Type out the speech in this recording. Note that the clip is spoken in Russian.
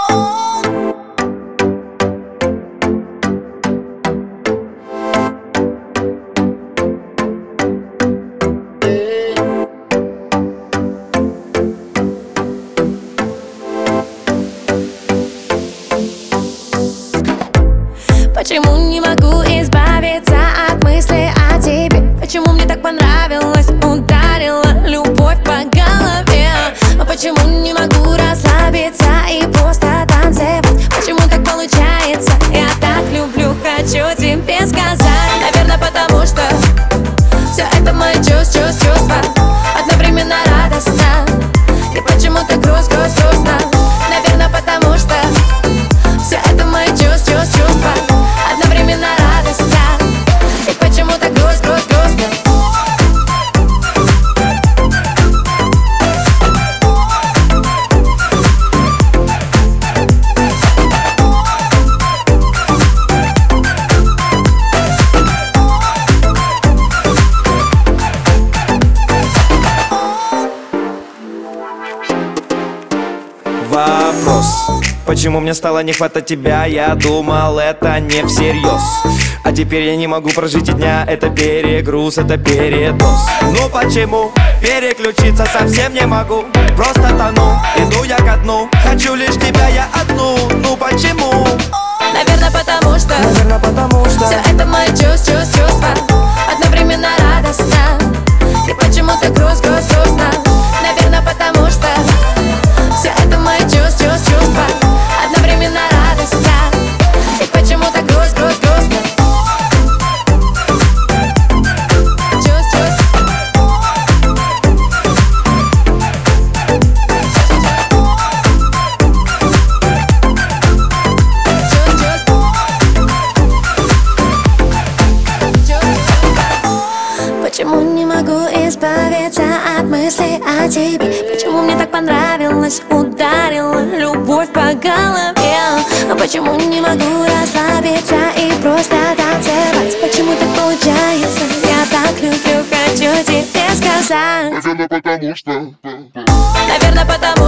Почему не могу избавиться от мысли о тебе? Почему мне так понравилось, ударила любовь по голове? Почему не могу расслабиться и просто танцевать? Почему так получается? Я так люблю, хочу тебе сказать. Наверное, потому что все это мои чувства одновременно радостно. И почему-то грустно. Наверное, потому что все это мои чувства одновременно радостно. И почему-то грустно. Вопрос: почему мне стало не хватать тебя? Я думал, это не всерьез. А теперь я не могу прожить и дня. Это перегруз, это передоз. Ну почему? Переключиться совсем не могу. Просто тону, иду я ко дну. Хочу лишь тебя я одну. Ну почему? Наверное, потому что все это мои чувства одновременно радостно. И почему-то грустно. Наверное, потому что все это мои чувства одновременно радостно. И почему-то грустно. Почему не могу избавиться от мыслей о тебе? Почему мне так понравилось, ударила любовь по голове? Почему не могу расслабиться и просто танцевать? Почему так получается? Я так люблю, хочу тебе сказать. Наверное, потому что Наверное, потому